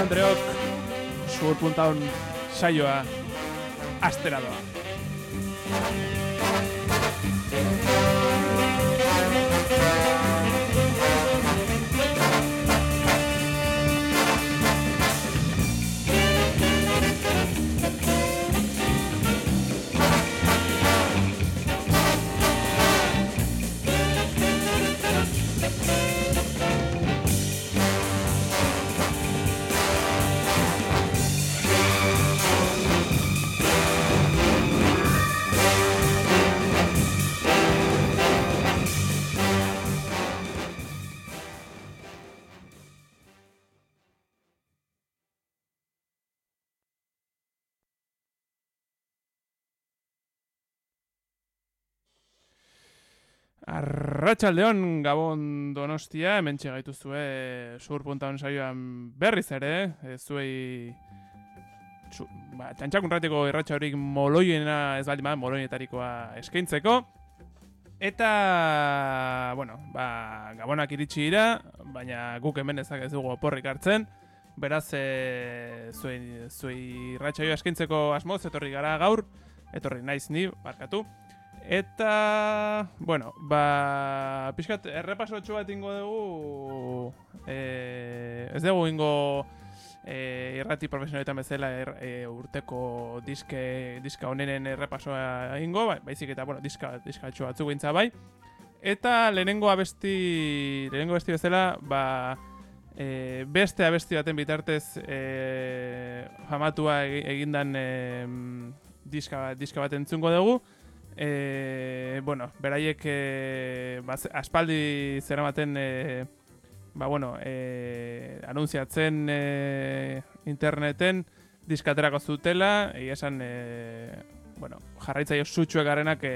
Andreok Sur.on saioa astera doa. Arratsaldeon Gabon Donostia, hementxe gaituzue Sur.on saioan berriz ere, zuei txantxakunratiko irratxa horik moloiena ez baldin moloietarikoa eskaintzeko. Eta, bueno, Gabonak iritsi dira, baina guk hemen ez dugu oporrik hartzen. Beraz, zuei irratxaioa eskaintzeko asmoz etorri gara gaur, etorri naiz ni, barkatu. Eta, bueno, pixkat errepasotxo bat ingo dugu, ez dugu ingo irrati profesionaletan bezala urteko diska honenen errepasoa ingo, baizik eta, bueno, diska batzuk gintza bai. Eta lehenengo abesti bezala, beste abesti baten bitartez famatua egindan diska bat entzungo dugu. Bueno, beraiek aspaldi zeramaten anuntziatzen interneten diskaterako zutela, egia esan jarraitzaio sutsuek garenak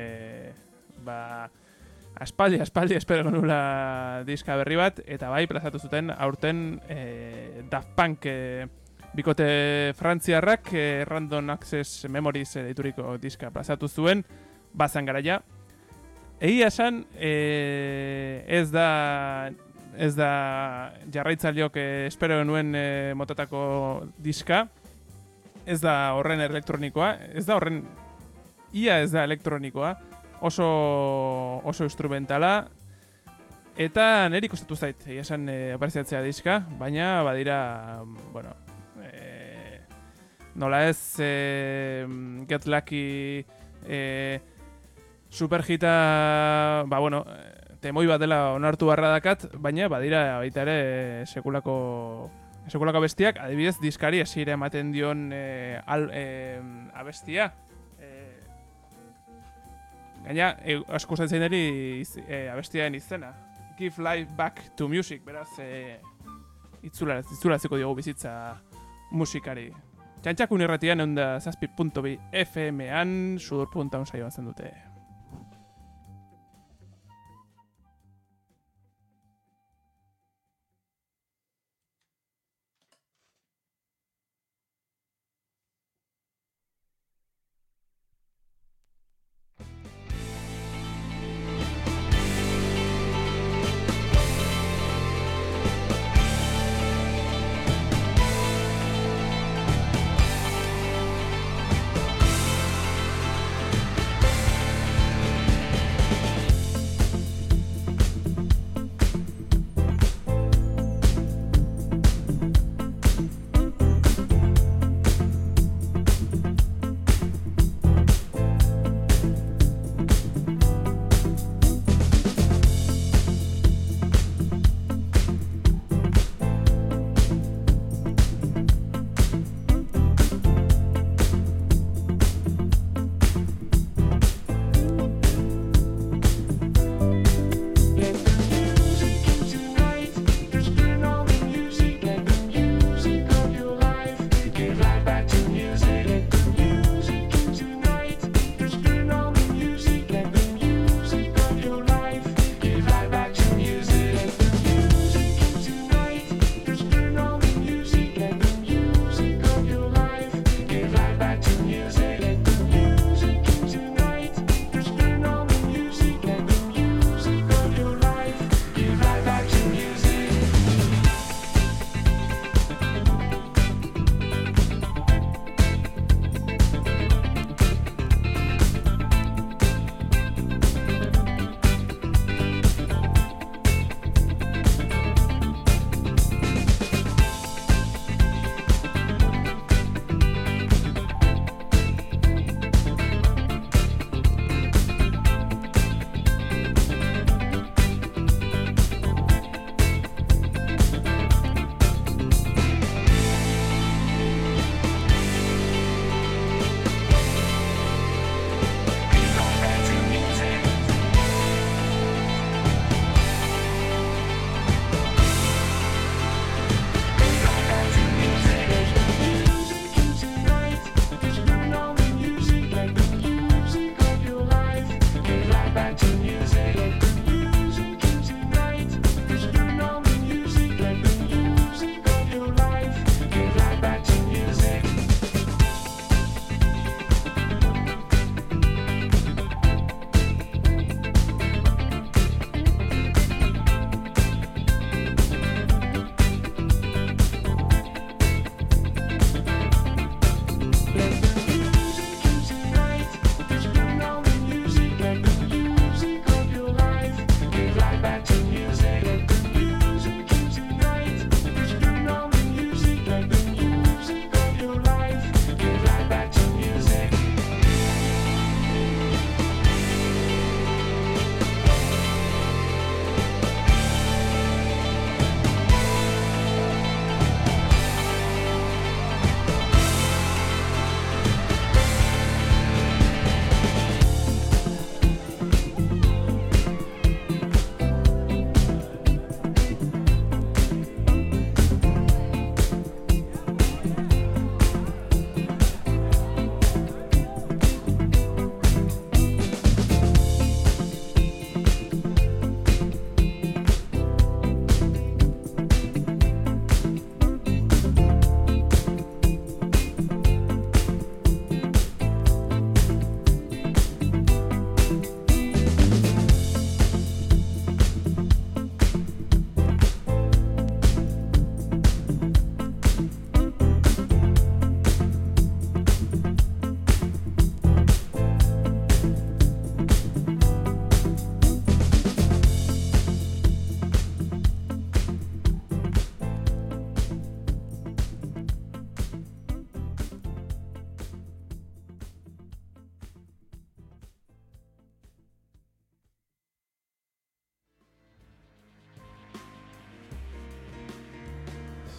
aspaldi espero nula diska berri bat, eta bai plazatu zuten aurten Daft Punk bikote frantziarrak Random Access Memories deituriko diska plazatu zuen, bazan garaia. Egia esan, ez da jarraitzaileok espero nuen motatako diska, ez da horren elektronikoa, ez da elektronikoa, oso instrumentala, eta niri kostatu zait, egia esan apareziatzea diska, baina badira, bueno, nola ez Get Lucky superhita temoi bat dela onartu barra dakat, baina badira baita ere sekulako bestiak, adibidez diskari hasiera ematen dion abestia. Gaina, asko zain eri abestiaen izena. Give life back to music, beraz itzulaziko diogu bizitza musikari. Txantxakun irratian eunda 7.2 FM-an Sur.on saioan zen dute.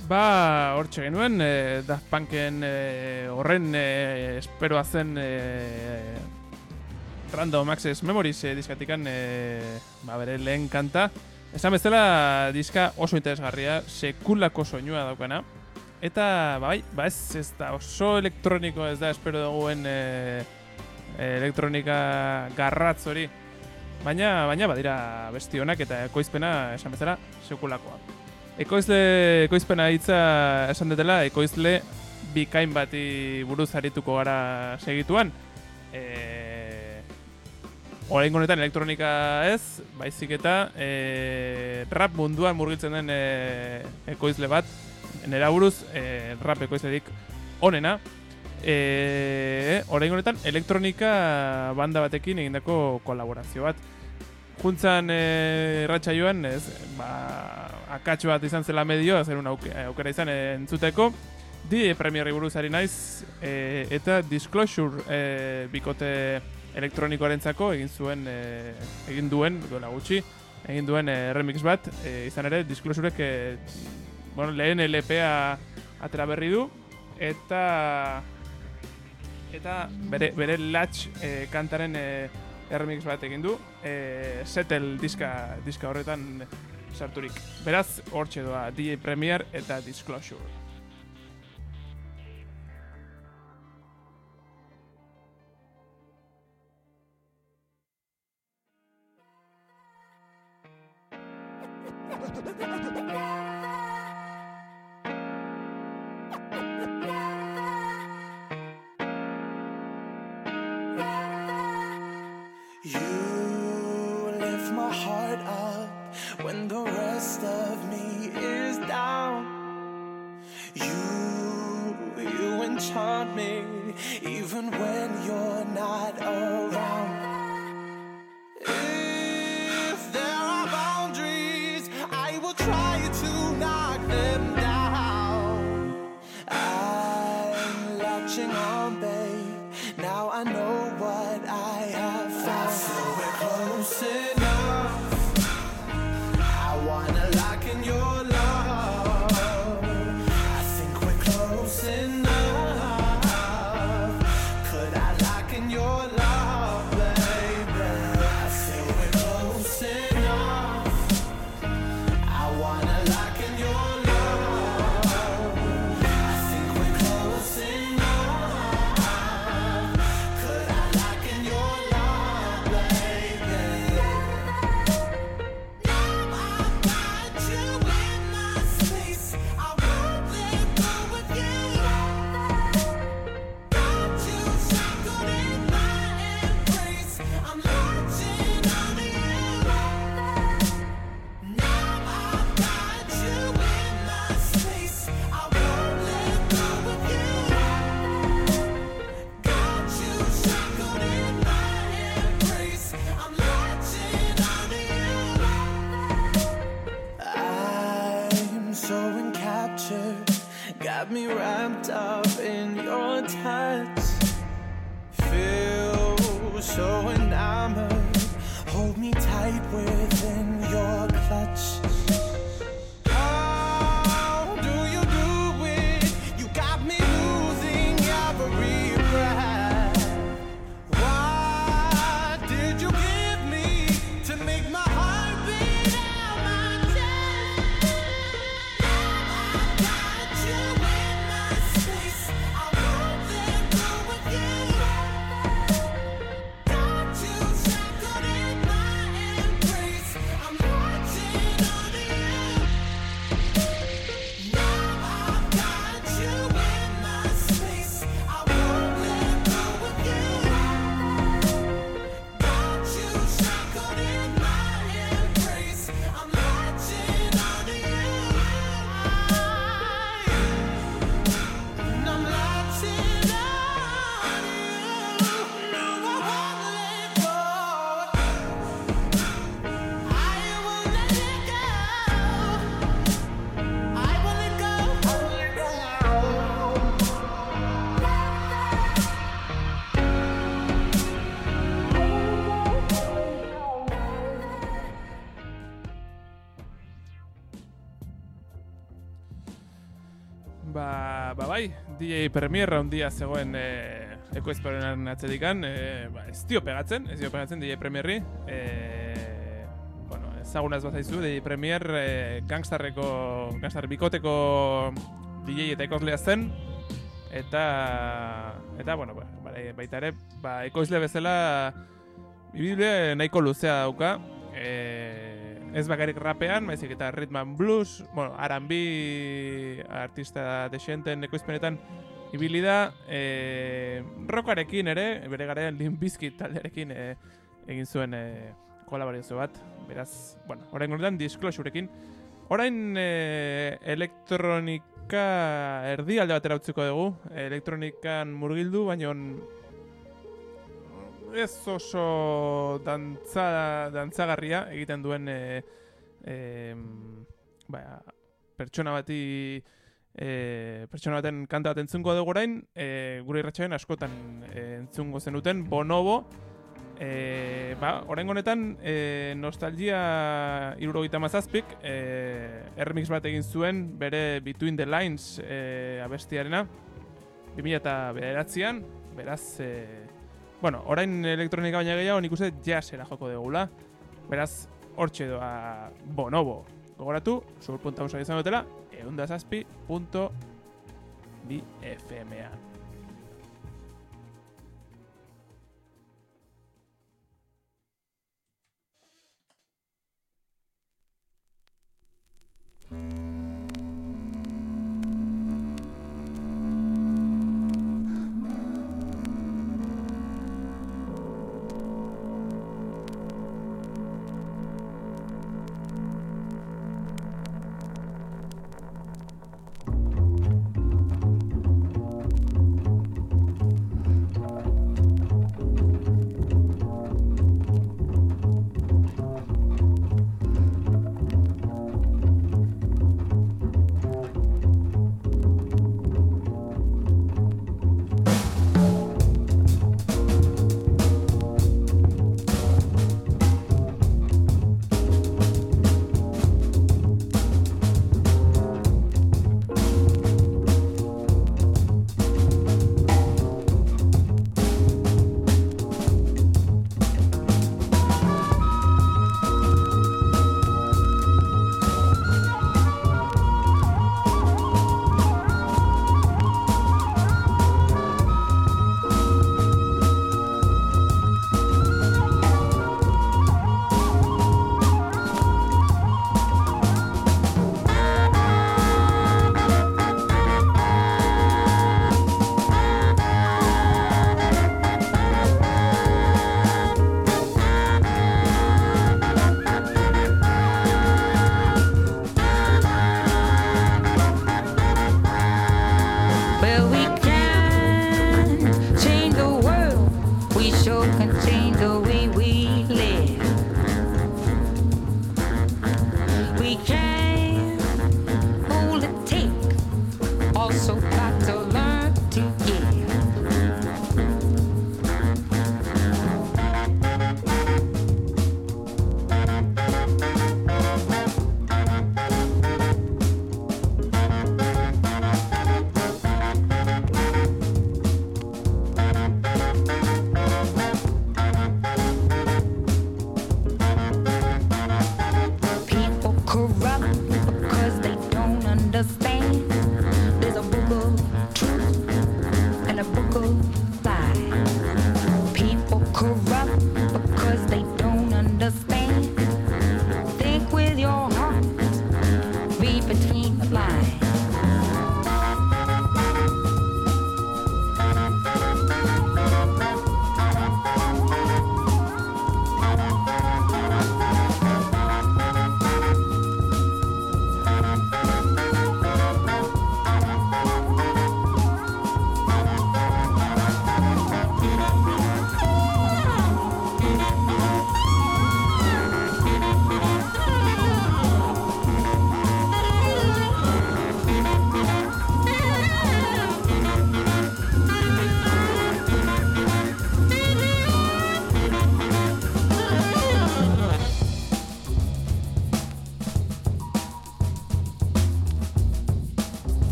Ba, hortxe genuen, Daft Punken horren esperoa zen Random Access Memories diskatikan bere lehen kanta. Esan bezala diska oso interesgarria, sekulako soinua daukana. Eta ez da oso elektroniko, ez da espero duguen elektronika garratz hori. Baina badira besti honak eta ekoizpena esan bezala sekulakoa. Ekoizpena hitza esan detela, ekoizle bikain bati buruz arituko gara segituan. Oraingo honetan elektronika ez, baizik eta rap munduan murgiltzen den ekoizle bat, nera buruz rap ekoizlerik onena. Oraingo honetan elektronika banda batekin egindako kolaborazio bat. Juntzan irratsaioan akatxo bat izan zela medio, zer aukera izan entzuteko. DJ Premierri buruz ari naiz, eta Disclosure bikote elektronikoarentzako egin duen remix bat, izan ere Disclosurek lehen LPa atera berri du, eta bere latch kantaren remix bat egin du, Settle diska horretan sarturik. Beraz, hortxe doa DJ Premier eta Disclosure. You lift my heart up when the rest of me is down. You enchant me even when you're not around. If there are boundaries, I will try to knock them down. I'm latching on, babe. Now I know what I have found. I feel we're close enough. I wanna lock in your love. I think we're close enough. Could I lock in your love, baby? I feel we're close enough. I wanna lock in your love. I think we're close enough. Could I lock in your love, baby? Now I've got you in my space. I won't let go of you. Got you shackled in my embrace. I'm latching onto you. Now I've got you in my space. I won't let go of you. Got you shackled in my embrace. I'm latching onto you. I'm so encaptured, got me wrapped up in your touch. Feel so enamored, hold me tight within your clutch. How do you do it? You got me losing every breath. What did you give me to make my heart beat out my chest? Now I've got you in my space. I won't let go of you. Got you shackled in my embrace. I'm latching Bai, DJ Premier handia zegoen ekoizparen atzedikan, ez dio pegatzen DJ Premierri. Ezagunaz bazaizu, DJ Premier gangster bikoteko DJ eta ekoizlea zen, eta baita ere, ekoizle bezala ibile nahiko luzea dauka, ez bakarrik rapean, baizik eta rhythm and blues, R&B artista desenten ekoizpenetan ibili da, rockarekin ere, bere garaian Limp Bizkit taldearekin egin zuen kolaborazio bat, beraz, orain honetan Disclosurekin. Orain elektronika erdialde batera utziko dugu, elektronikan murgildu, baina ez oso dantzagarria egiten duen pertsona baten kanta bat entzungo dugu orain, gure irratsaioan askotan entzungo zenuten, Bonobo. Orain honetan Nostalgia 77 remix bat egin zuen bere Between the Lines abestiarena 2009an, beraz orain elektronika baina gehiago nik uste jazzera joko dugula, beraz hortxe doa Bonobo. Gogoratu, sur.musa izan dutela 107.bi FM-ean.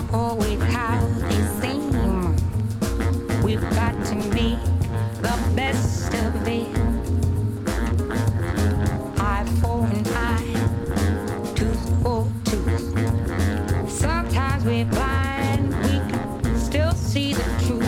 always how they seem. We've got to make the best of it. Eye for an eye, tooth for tooth. Sometimes we're blind, we can still see the truth.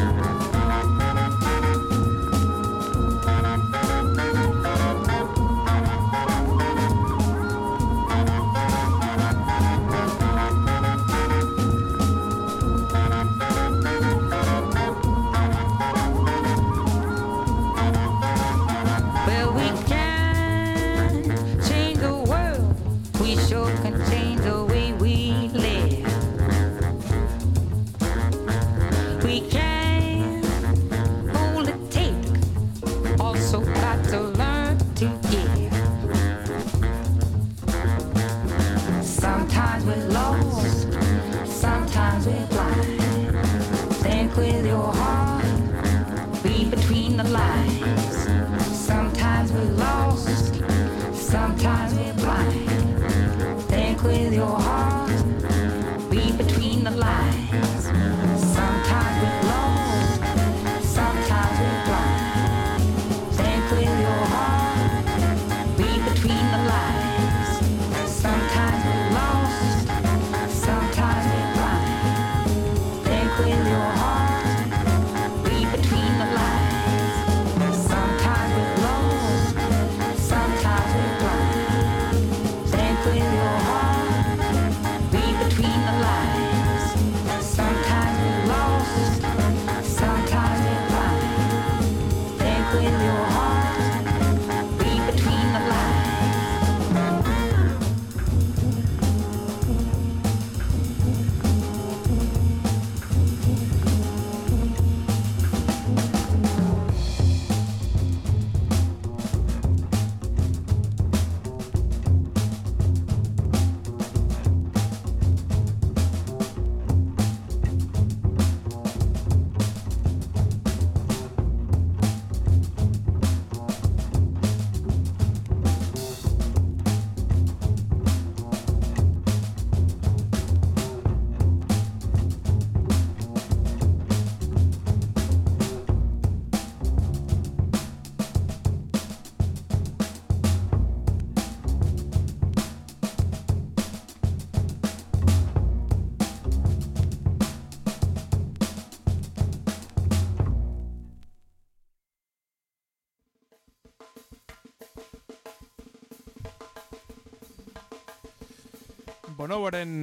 Bonoboren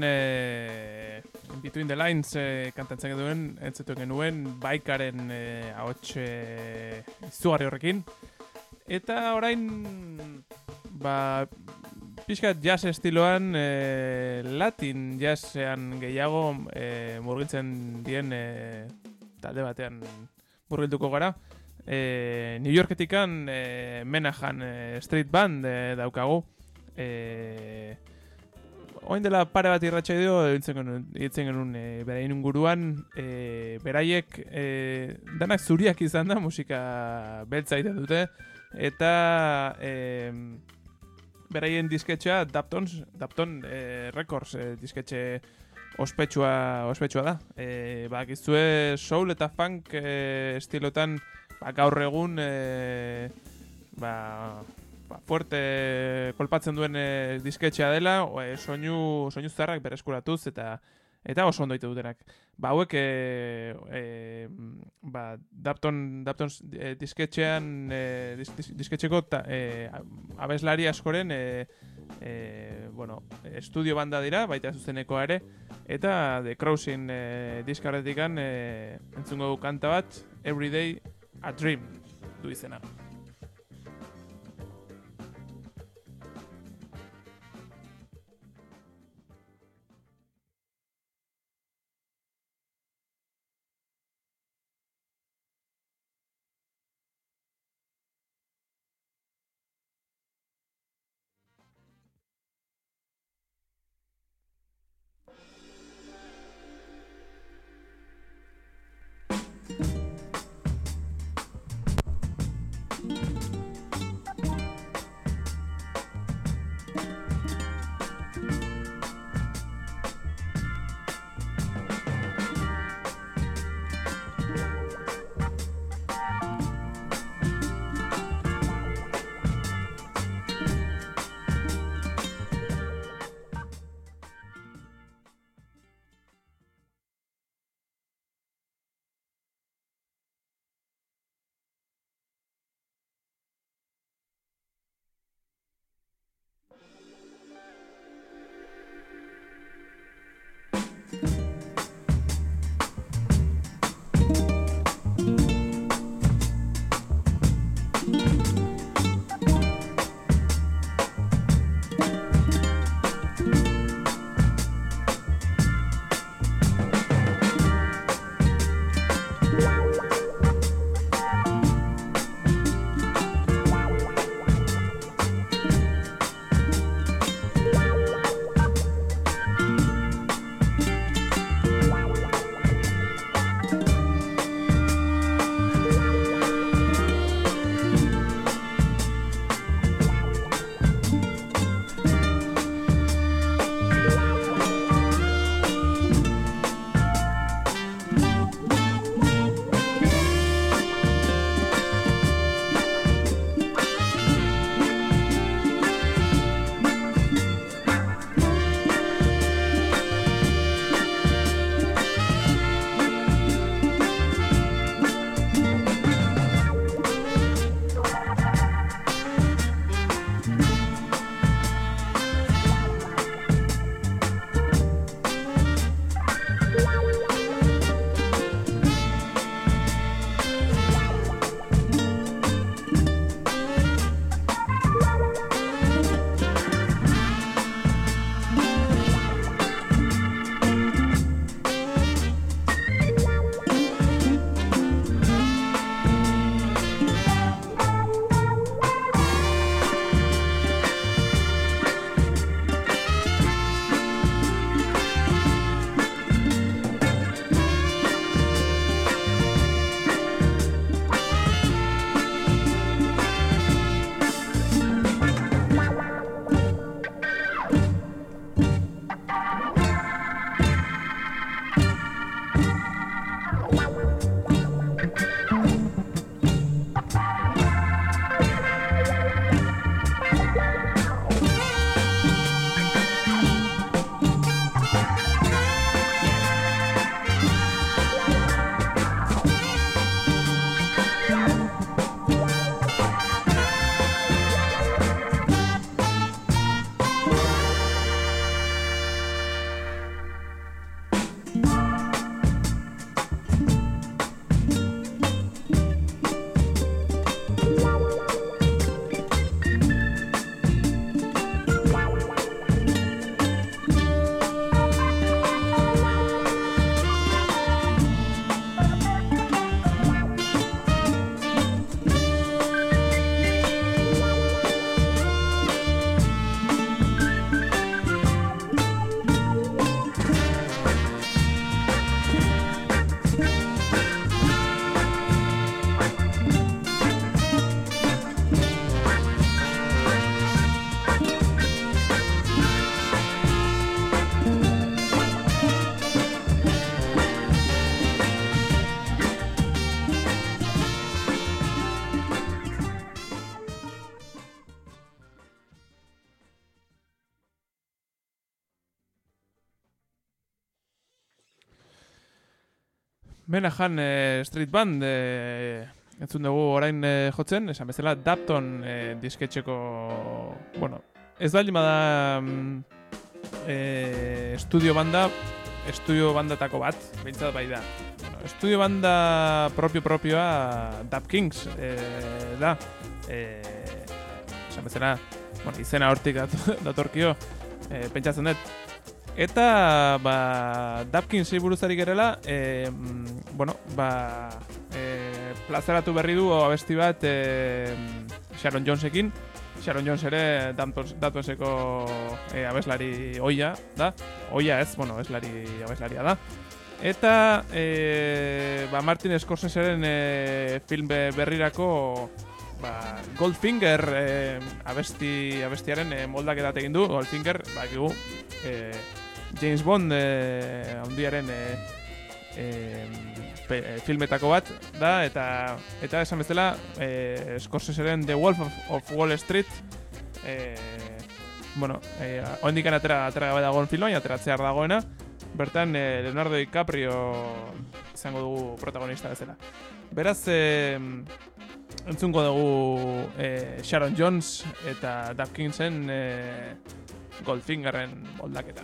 Between the Lines kantatzen genuen, entzetu genuen Baikaren ahots izugarri horrekin. Eta orain pixkat jazz estiloan Latin jazzean gehiago murgiltzen dien talde batean murgilduko gara. New Yorketikan Menahan Street Band daukagu. Oin dela pare bat irratxa edo hitzen genuen beraien inguruan, beraiek danak zuriak izan da, musika beltza egiten dute, eta beraien disketxea Dapton Records disketxe ospetsua da. Bakizue soul eta funk estilotan gaur egun fuerte kolpatzen duen disketxea dela, soinu zarrak bereskuratuz eta oso ondo ditu dutenak. Hauek Dapton disketxean disketxeko abeslari askoren estudio banda dira, baita zuzenekoa ere, eta The Crossing diskarretikan entzungo du kanta bat, Everyday a Dream du izena. Menahan Street Band entzun dugu orain jotzen, esan bezala Dapton disketxeko, bueno, ez baldin bada estudio bandatako bat, behintzat bai da. Bueno, estudio banda propioa Dap Kings da. Esan bezala, bueno, izena hortik datorkio, pentsatzen dut. Eta, Dap Kingsei buruzari gerela, plazaratu berri du abesti bat Sharon Jonesekin. Sharon Jones ere Daptonseko abeslari oia da. Oia ez, abeslaria da. Eta Martin Scorseseren film berrirako Goldfinger abestiaren moldaketat egin du. Goldfinger, bakigu, James Bond handiaren filmetako bat da, eta esan bezala Scorseseren The Wolf of Wall Street oendikan atera gabe dagoen filma, ateratzear dagoena, bertan Leonardo DiCaprio izango dugu protagonista bezala. Beraz, entzungo dugu Sharon Jones eta Dap Kingsen Goldfingerren moldaketa.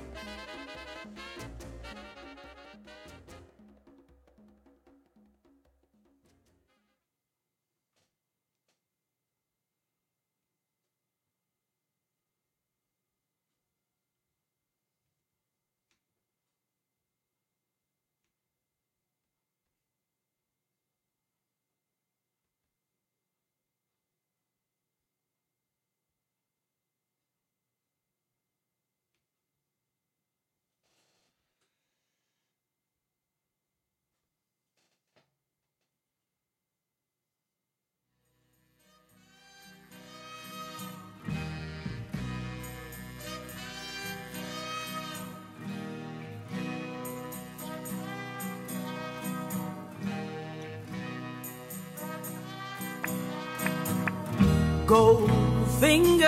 Goldfinger,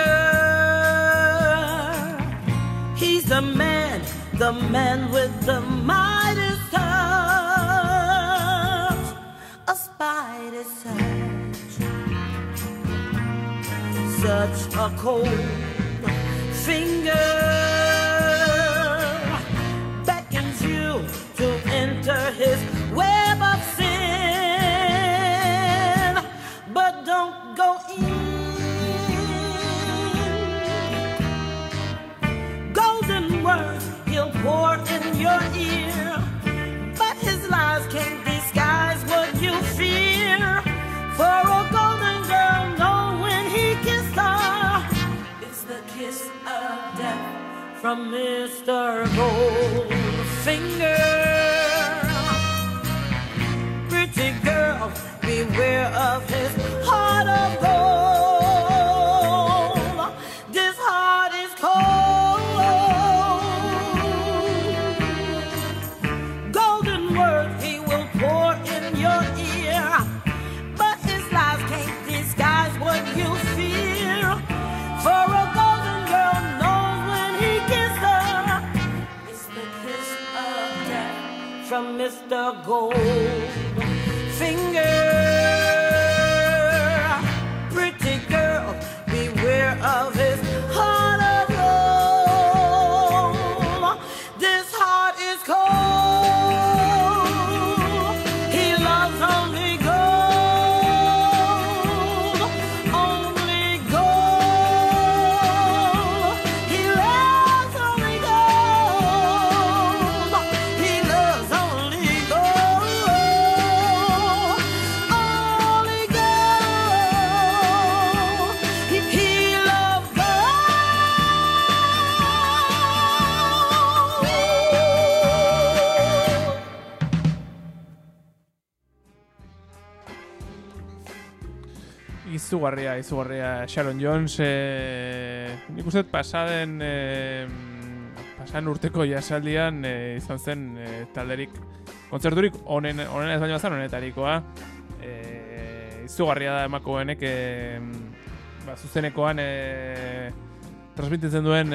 he's the man with the Midas touch, a spider's touch, such a cold finger beckons you to enter his web of sin, but don't go in. He'll pour in your ear, but his lies can't disguise what you fear. For a golden girl, know when he kissed her, it's the kiss of death from Mr. Goldfinger. Pretty girl, beware of his heart of gold. This heart is cold. From Mr. Goldfinger, pretty girl, beware of his heart of gold. This heart is cold. He loves only gold, only gold. He loves only gold. He loves only gold, only gold. He loves Izugarria Sharon Jones, nik uste pasaden urteko jasaldian izan zen talderik, kontzerturik onen ez baino bazan honetarikoa. Izugarria da emakumenek zuzenekoan transmititzen duen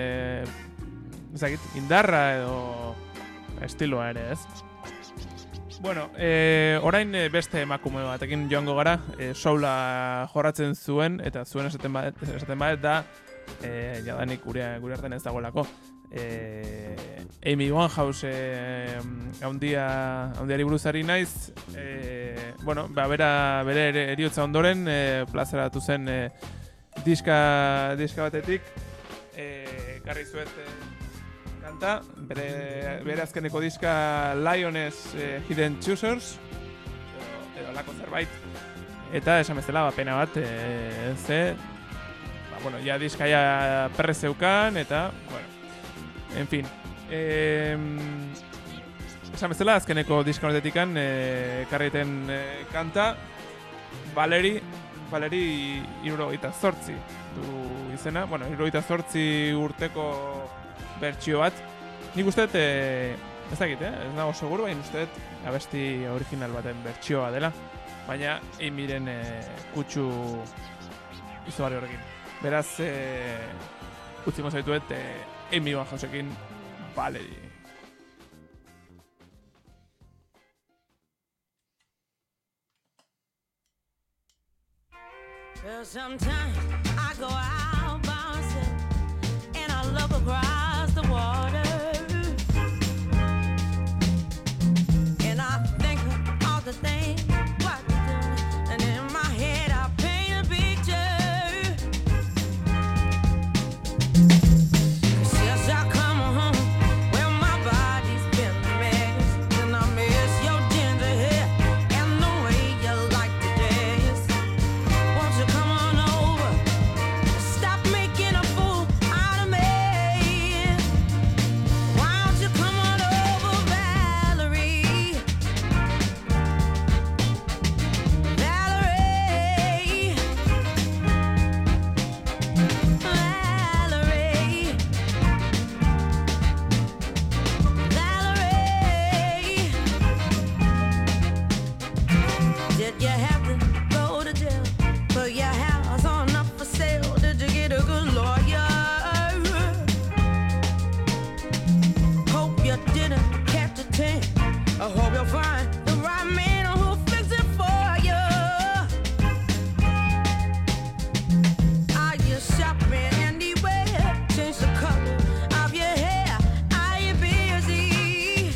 indarra edo estiloa ere, ez? Bueno, orain beste emakume batekin joango gara, soula jorratzen zuen, eta zuen esaten badet da, jadanik gure artean ez dagoelako. Amy Winehouse haundiari buruzari naiz, bueno, bere eriotza ondoren plazaratu zen diska batetik, garri zuet kanta, bere azkeneko diska Lioness Hidden Choosers, edo lako zerbait, eta esan bezala pena bat, bueno, ja diska ja perrez zeukan, eta, bueno, en fin. Esan bezala azkeneko diska horretikan karriten kanta, Valerie 78 du izena, bueno, 78 urteko bertsio bat. Nik uste dut, ez dakit, ez nago seguru, baina uste dut abesti original baten bertsioa dela, baina Amyren kutsu izugarri horrekin. Beraz, utziko zaituet Amy Winehouseekin Valerie. Well, sometimes I go out by myself and I look across the water and I think of all the things what you're doing, and in my head I paint a picture. Since I come home, well my body's been a mess, and I miss your ginger hair and the way you like to dress. Won't you come on over? Stop making a fool out of me. Why don't you come on over, Valerie? Valerie. Valerie. Valerie. Did you have to go to jail? Put your house on up for sale? Did you get a good lawyer? Hope you didn't catch a tan. I hope you'll find the right man who'll fix it for you. Are you shopping anywhere? Change the color of your hair. Are you busy?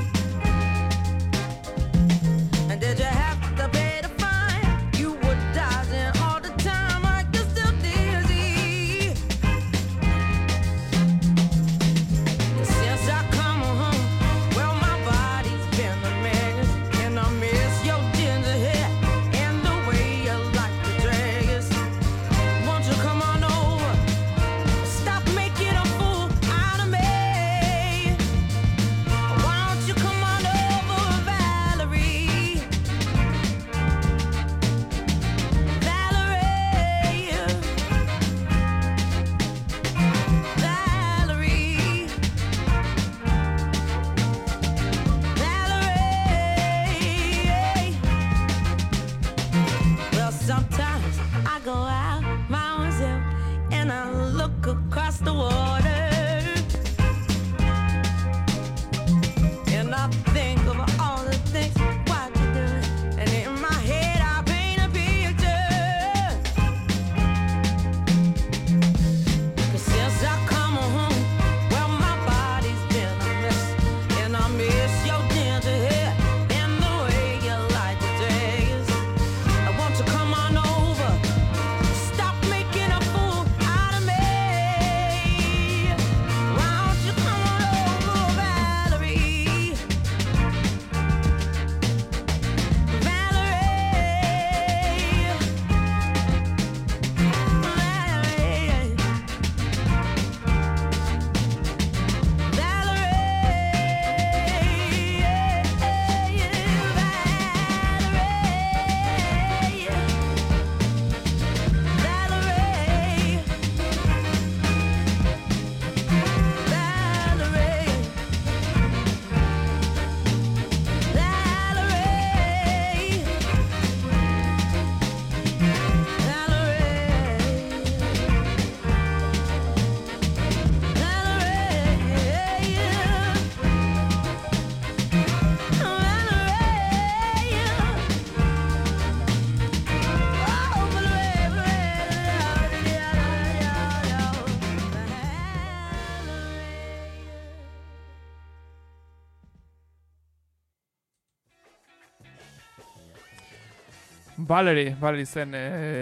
And did you have to pay the fine? You were dodging all the time. Are you still dizzy? Since I come home, well my body's been a mess, and I miss your ginger hair and the way you like to dress. Won't you come on over? Stop making a fool out of me. Why don't you come on over, Valerie? Valerie. Valerie. Valerie. Well, sometimes I go out by myself and I look across the water and I think of all the things what you're doing, and in my head I paint a picture. 'Cause since I come home, well my body's been a mess, and I miss your ginger hair and the way you like to dress. I want you come on over. Stop making a fool out of me. Valerie zen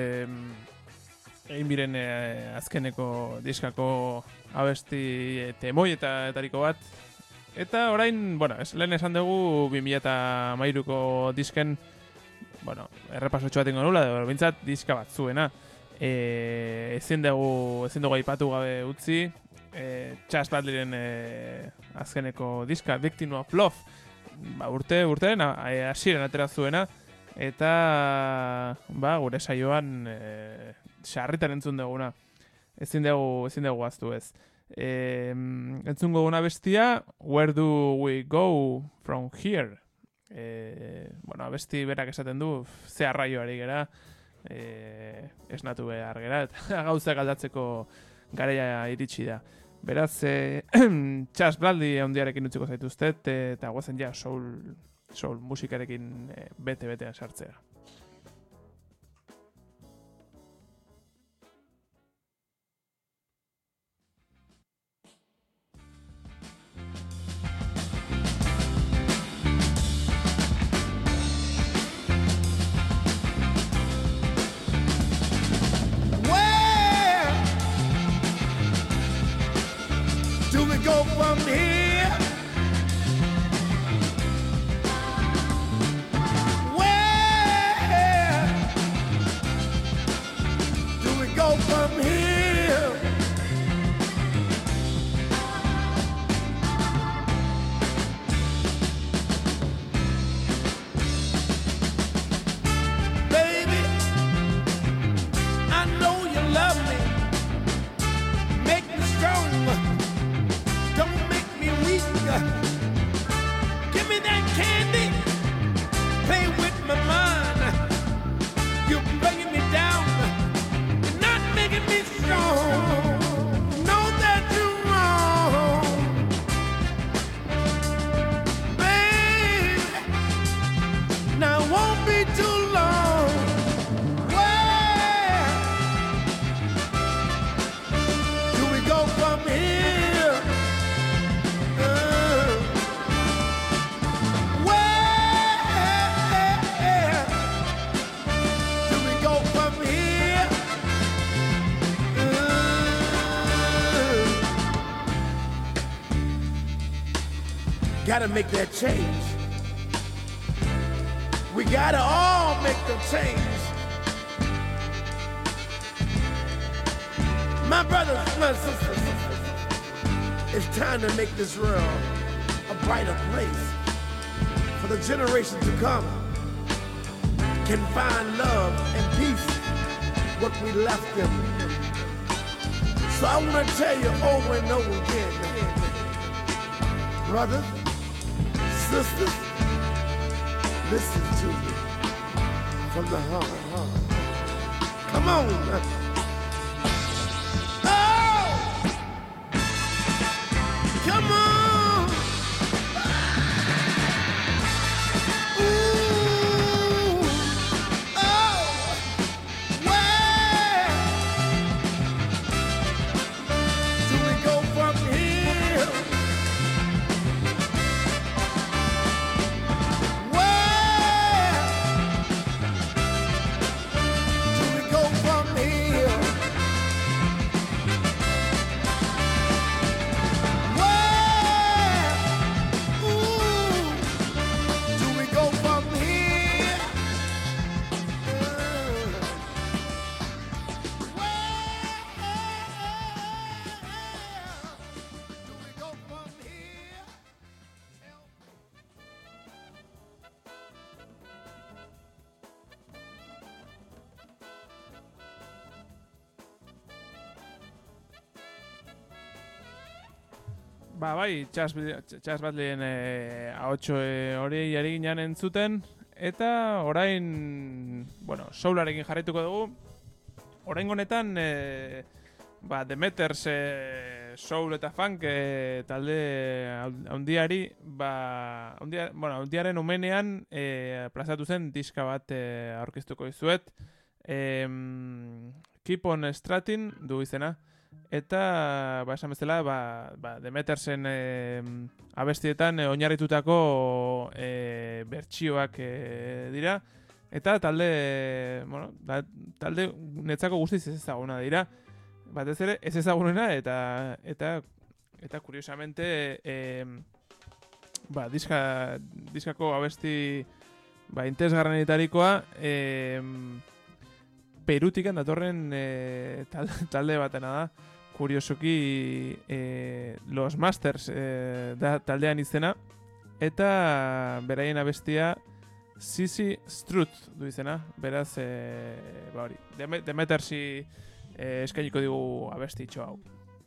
egin biren azkeneko diskako abesti temoietariko bat. Eta orain, lehen esan dugu 2013ko disken, errepasotxo bat ingo nula, edo bintzat diska bat zuena. Ezin dugu aipatu gabe utzi, Chas Bradleyren azkeneko diska, Victim of Love, urtean hasieran atera zuena, eta gure saioan sarritan entzun duguna. Ezin dugu aztu ez. Entzungo guna bestia, Where Do We Go From Here? Abesti berak esaten du, ze arraioari gera, esnatu behar gera, eta gauzak aldatzeko garaia iritsi da. Beraz, Chas Bradley handiarekin utziko zaituztet, eta guazen ja soul musikarekin bete-betean sartzea. Go from here. Where do we go from here? Baby, I know you love me. Make me strong. Don't make me weak. Give me that candy. Play with my mind. You're bringing me down. You're not making me strong. Know that you're wrong. Babe, now it won't be too long. Where do we go from here? Gotta make that change. We gotta all make the change. My brothers, my sisters, it's time to make this world a brighter place for the generation to come can find love and peace what we left them. So I want to tell you over and over again, brothers, sisters, listen to me from the heart. Come on. Oh! Come on. Ooh. Oh! Where do we go from here? Chas Bradleyen ahotxo hori ari ginen entzuten, eta orain, soularekin jarraituko dugu. Orain honetan, Demeters soul eta funk talde handiari, handiaren umenean plazatu zen diska bat aurkeztuko dizuet. Keep on Strutting du izena. Eta, esan bezala, Demetersen abestietan oinarritutako bertsioak dira. Eta talde, talde netzako guztiz ez ezaguna dira. Batez ere ez ezagunena eta curiosamente diskako abesti interesgarrenetarikoa Perutikan datorren talde batena da. Kuriosoki Los Masters da taldean izena eta beraien abestia Sissy Strut du izena. Beraz hori Demetersi eskainiko digu abestitxo hau.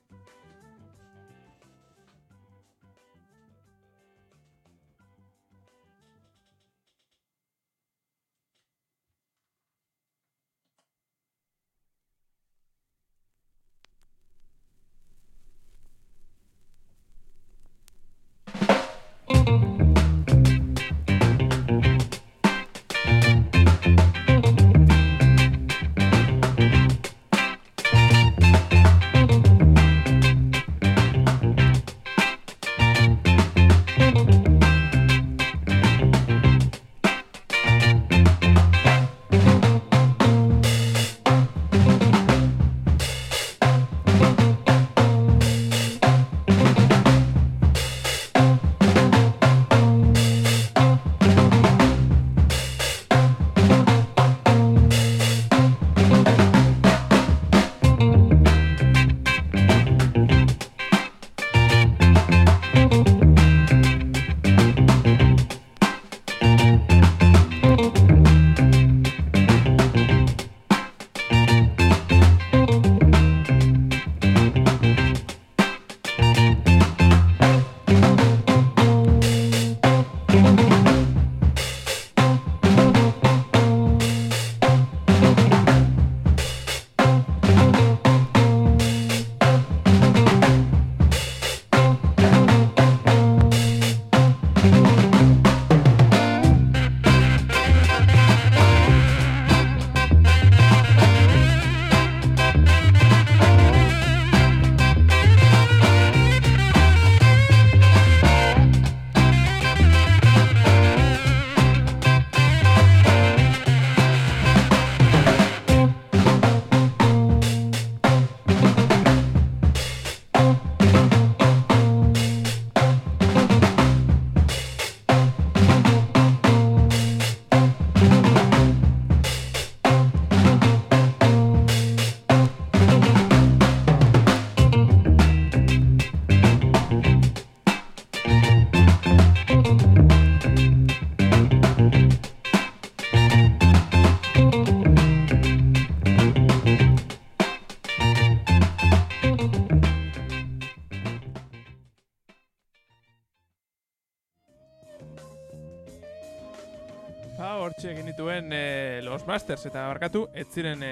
Hortxe egin dituen Los Masters eta barkatu, ez ziren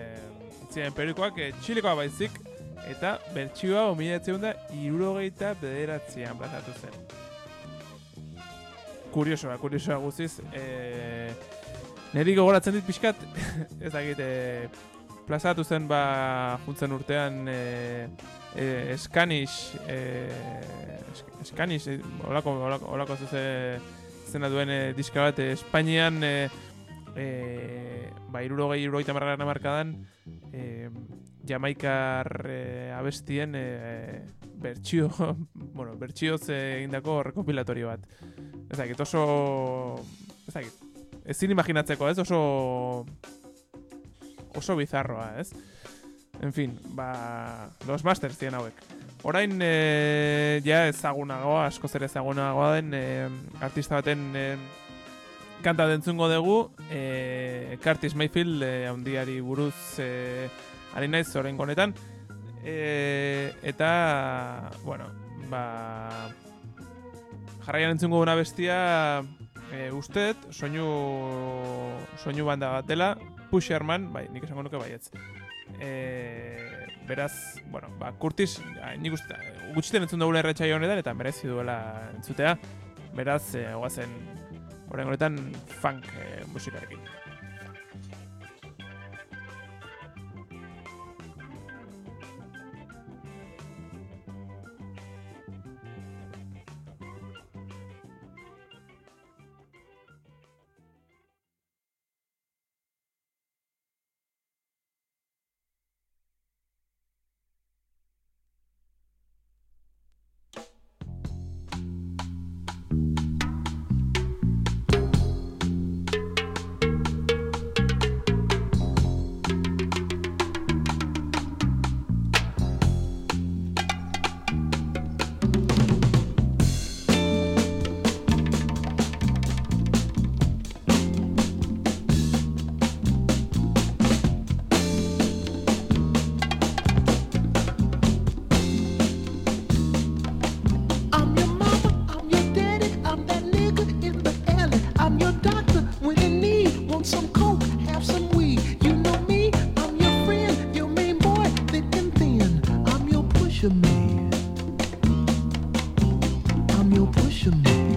perikoak Txilekoa baizik eta bertsioa 1979an plazatu zen. Kuriosoa guziz. Neri gogoratzen dit pixkat, ez dakit, plazatu zen juntzen urtean Spanish, olako zena duen diska bat Espainian 60-70 hamarkadan Jamaikar abestien bertsioz egindako rekopilatorio bat. Ez dakit, ezin imaginatzeko, ez? Oso bizarroa, ez? En fin, Los Masters ziren hauek. Orain ja ezagunagoa, askoz ere ezagunagoa den artista baten kanta entzungo dugu, Curtis Mayfield handiari buruz ari naiz oraingo honetan. Eta, bueno, jarraian entzungo duna bestia usteet, soinu banda bat dela, Pusherman, nik esango nuke baietz. Beraz, bueno, Curtis, nik uste, gutxiten entzun dugula erretxaio honetan, eta merezi duela entzutea. Beraz, goazen, orain honetan, funk musikarekin. pusher man. I'm your pusher man.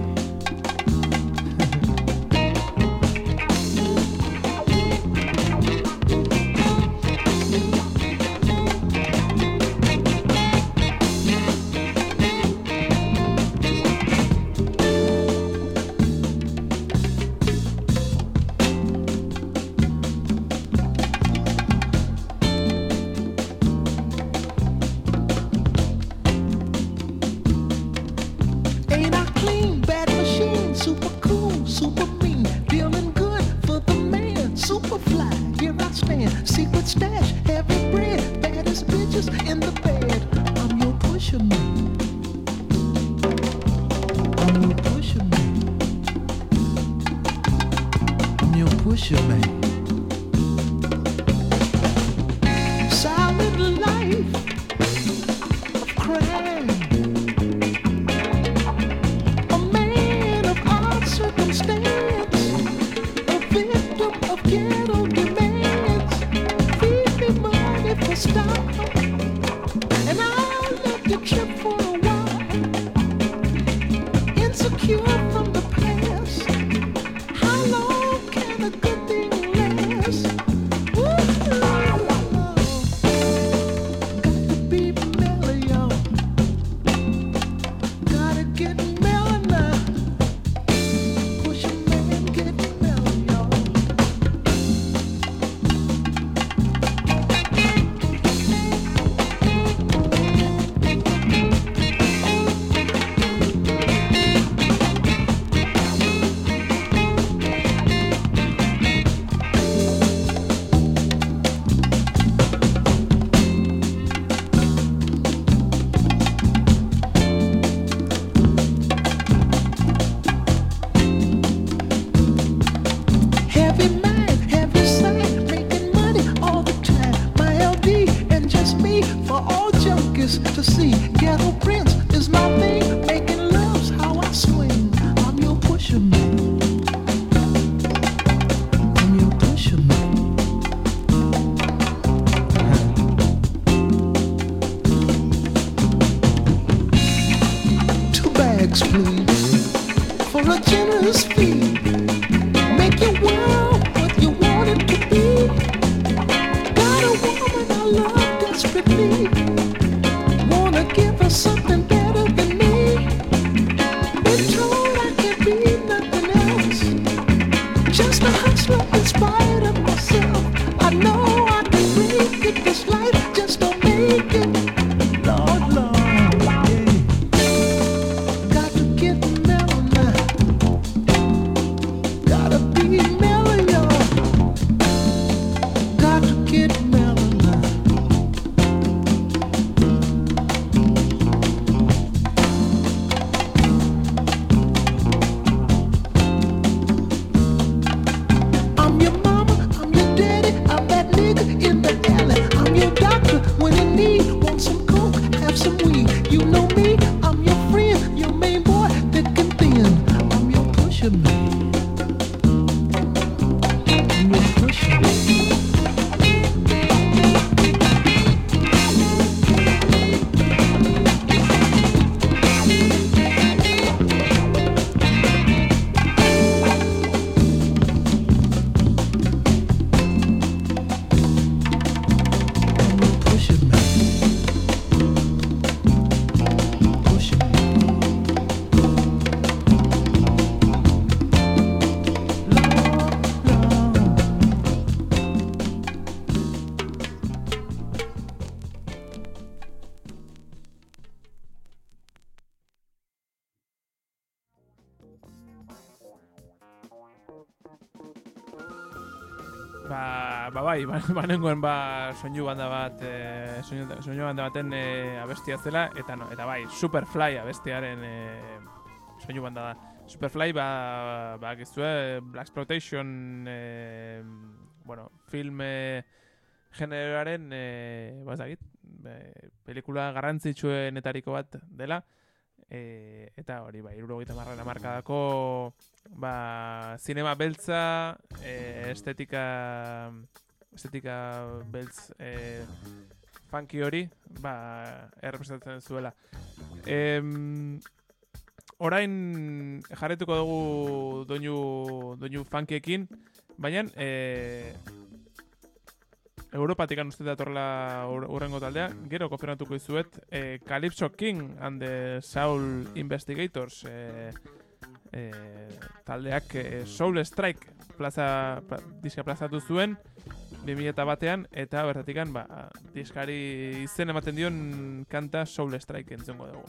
Banengoen soinu banda bat, soinu banda baten abestia zela, eta bai, Superfly abestiaren soinu banda da. Superfly gizue Blaxploitation film generoaren pelikula garrantzitsuenetariko bat dela, eta hori 70 hamarkadako zinema beltza, estetika beltz funky hori, errepresentatzen zuela. Orain jarretuko dugu doinu funkiekin, baina Europatikan uste datorla urrengo taldea, gero konfirmatuko izuet, Calypso King and the Soul Investigators taldeak Soul Strike diska plazatu zuen 2001an, eta bertatikan diskari izen ematen dion kanta Soul Strike entzungo dugu.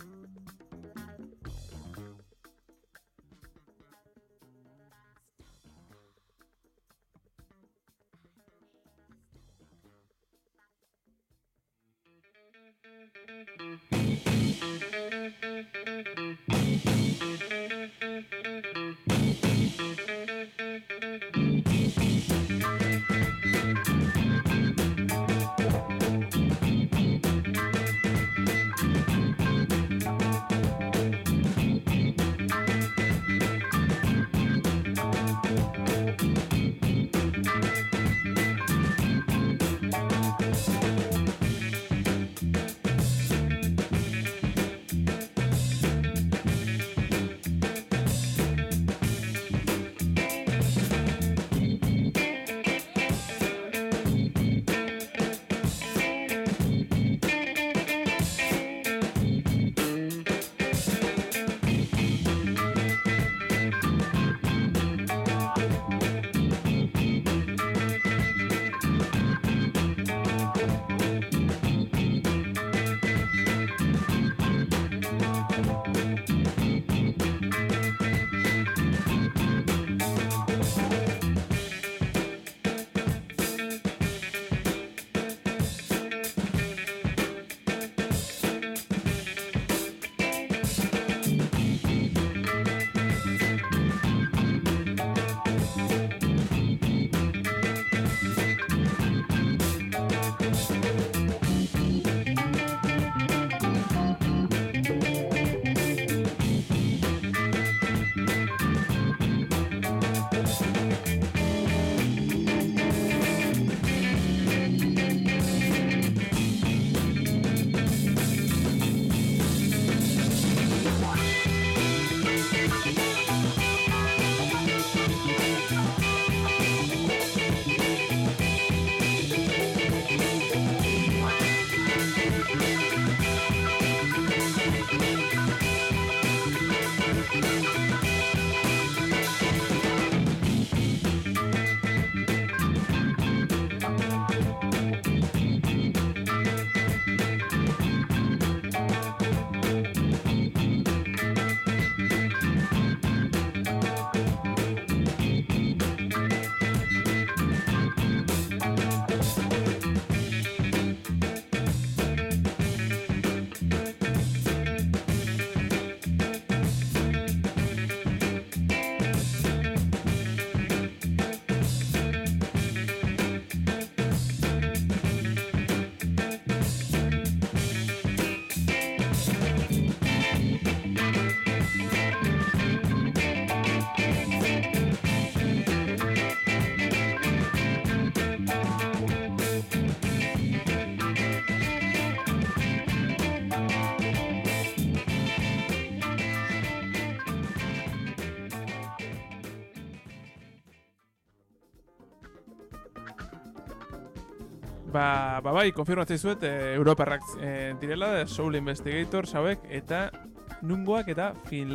Bai, konfirmatzen zuet, Europarrak direla, Soul Investigators hauek, eta nungoak eta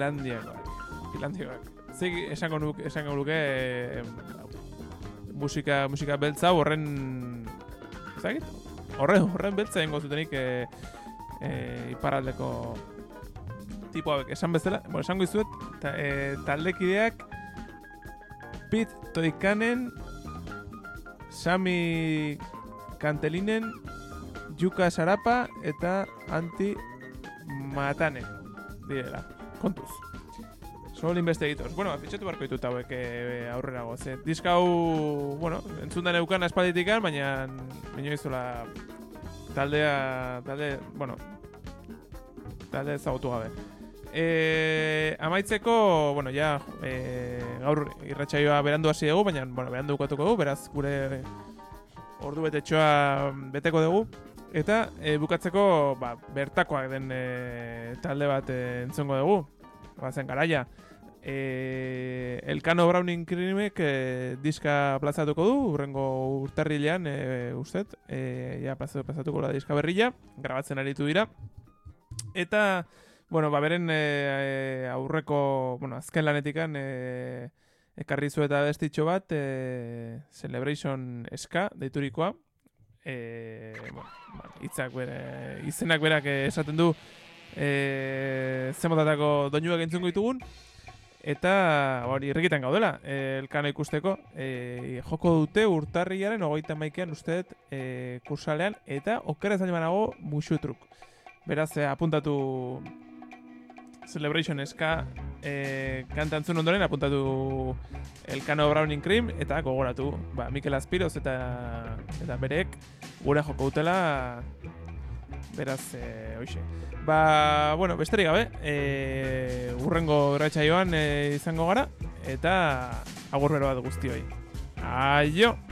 Finlandiakoak. Zik esango nuke musika beltza horren ezagit? Horren beltza egingo zutenik iparraldeko tipo hauek. Esan bezala, esango izuet, taldekideak Pete Toikanen, Sami Kantelinen, Yuka Sarapa eta Antti Matane direla, kontuz. Soul Investigators. Bueno, fitxatu barko ditut hauek aurrera goz. Diska hau, entzundan eukan aspalditikan, baina inoizola talde ezagutu gabe. Amaitzeko, gaur irratsaioa berandu hasi dugu, baina berandu ukatuko dugu, beraz gure ordu betetxoa beteko dugu. Eta bukatzeko bertakoak den talde bat entzongo dugu. Bazen garaia. Elkano Browning Creamek diska plazatuko du, urrengo urtarrilean ustet, ja plazatuko da diska berria, grabatzen aritu dira. Eta, beren aurreko, azken lanetikan ekarri zu eta bestitxo bat, Celebration Ska deiturikoa. Izenak berak esaten du zemotatako doinuak entzungo ditugun. Eta hori irrikitan gaudela, Elkano ikusteko. Joko dute urtarriaren 31ean usteet kursalean, eta okerez zain banago musutruk. Beraz, apuntatu Celebration Ska kantantzun ondoren, apuntatu Elkano Browning Cream, eta gogoratu Mikel Azpiroz eta berek gure joko dutela. Beraz, hoxe. Besterik gabe, urrengo irratsaioan izango gara, eta agur bero bat guztioi. Aio!